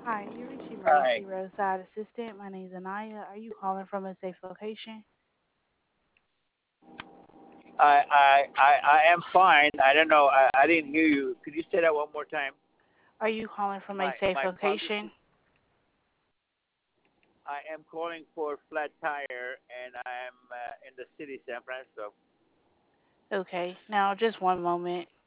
Hi, you reached Hi. Emergency Roadside Assistant. My name is Anaya. Are you calling from a safe location? I am fine. I don't know. I didn't hear you. Could you say that one more time? Are you calling from a safe My location? policy. I am calling for flat tire, and I'm in the city, San Francisco. Okay, now just one moment.